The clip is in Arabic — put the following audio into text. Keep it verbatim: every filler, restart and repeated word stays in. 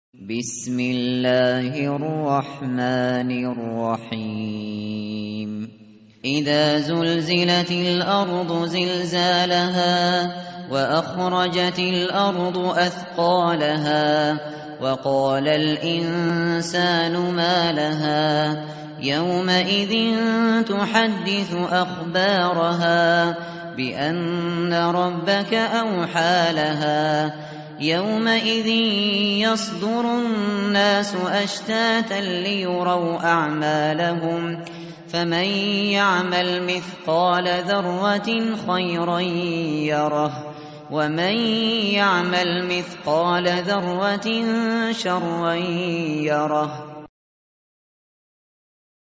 بسم الله الرحمن الرحيم إذا زلزلت الأرض زلزالها وأخرجت الأرض أثقالها وقال الإنسان ما لها يومئذ تحدث أخبارها بأن ربك أوحى لها يومئذ يصدر الناس أشتاتا ليروا أعمالهم فمن يعمل مثقال ذرة خيرا يره ومن يعمل مثقال ذرة شرا يره